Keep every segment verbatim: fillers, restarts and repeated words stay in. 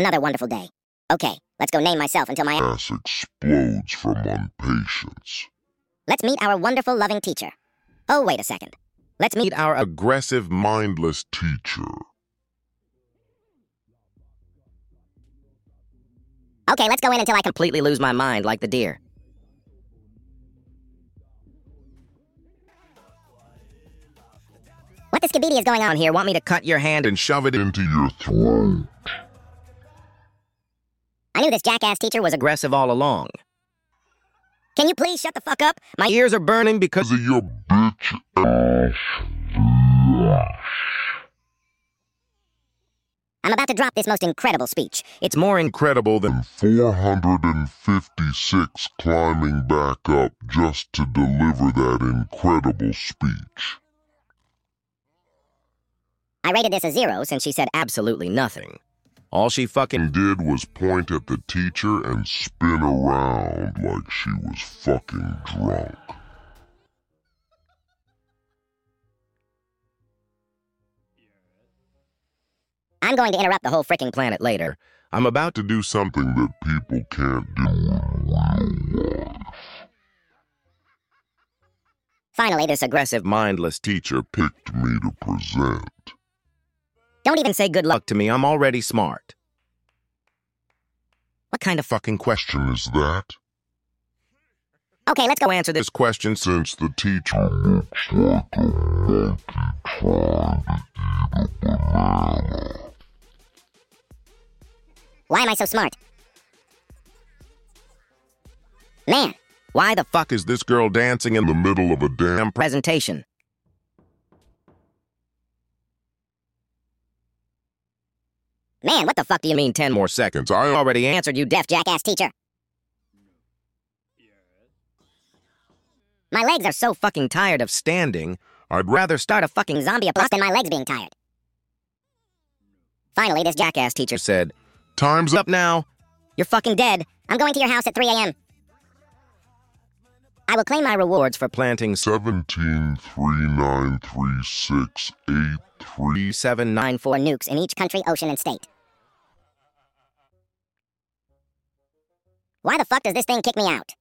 Another wonderful day. Okay, let's go name myself until my ass explodes from impatience. Let's meet our wonderful, loving teacher. Oh, wait a second. Let's meet our aggressive, mindless teacher. Okay, let's go in until I completely lose my mind like the deer. What the skibidi is going on here? Want me to cut your hand and shove it into your throat? I knew this jackass teacher was aggressive all along. Can you please shut the fuck up? My ears are burning because of your bitch ass. I'm about to drop this most incredible speech. It's more incredible than four hundred fifty-six climbing back up just to deliver that incredible speech. I rated this a zero since she said absolutely nothing. All she fucking did was point at the teacher and spin around like she was fucking drunk. I'm going to interrupt the whole freaking planet later. I'm about to do something that people can't do in real life. Finally, this aggressive, mindless teacher picked me to present. Don't even say good luck to me, I'm already smart. What kind of fucking question is that? Okay, let's go answer this This question since the teacher looks like a monkey trying to eat a banana. Why am I so smart? Man, why the fuck Is this girl dancing in the middle of a damn presentation? Man, what the fuck do you mean ten more seconds? I already answered you, deaf jackass teacher. My legs are so fucking tired of standing. I'd rather Start a fucking zombie apocalypse than my legs being tired. Finally, this jackass teacher said, "Time's up now. You're fucking dead. I'm going to your house at three a m I will claim my rewards for planting seventeen three nine three six eight three seven nine four nukes in each country, ocean, and state. Why the fuck does this thing kick me out?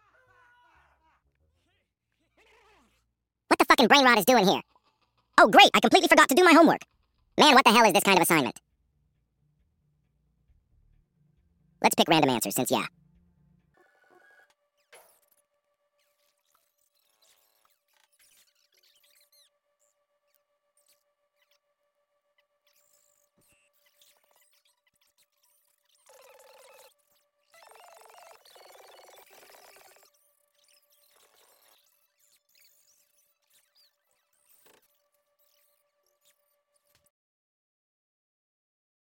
What the fucking brain rot is doing here? Oh great, I completely forgot to do my homework. Man, what the hell is this kind of assignment? Let's pick random answers since yeah.